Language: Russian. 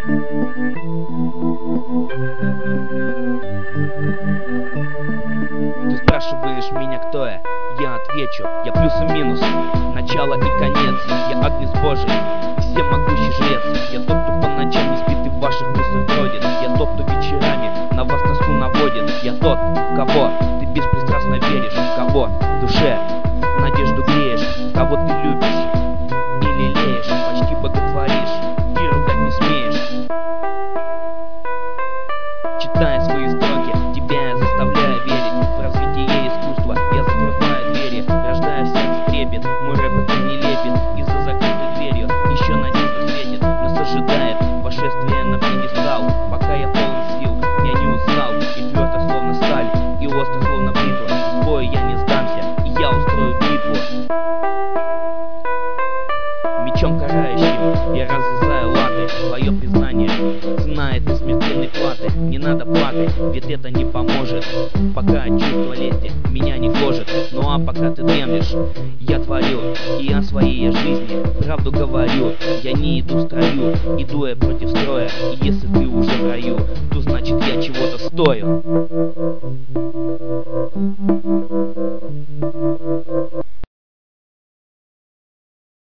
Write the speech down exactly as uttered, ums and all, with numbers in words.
Ты спрашиваешь меня, кто я? Я отвечу, я плюс и минус, начало и конец. Я Агнец Божий, всемогущий жрец. Я тот, кто по ночам не спит и в ваших мыслях бродит. Я тот, кто вечерами на вас тоску наводит. Я тот, в кого ты беспристрастно веришь, в кого в душе надежду греешь, кого ты любишь и лелеешь, почти боготворишь и ругать не смеешь. Читая свои строки, тебя я заставляю верить в развитие искусства. Я закрываю двери, рождая в сердце трепет. Мой рэп это не лепит из-за закрытой дверью. Еще надежда светит, нас ожидает вошествие на пьедестал. Пока я полон сил, я не устал, и твердо словно сталь, и остро словно бритва. В бою я не сдамся, и я устрою битву. Мечом карающим я развязаю латы. Твое признание, цена этой смертельной платы. Не надо плакать, ведь это не поможет. Пока чувство лести меня не гложет. Ну а пока ты дремлешь, я творю, и о своей я жизни правду говорю. Я не иду в строю, иду я против строя. И если ты уже в раю, то значит я чего-то стою.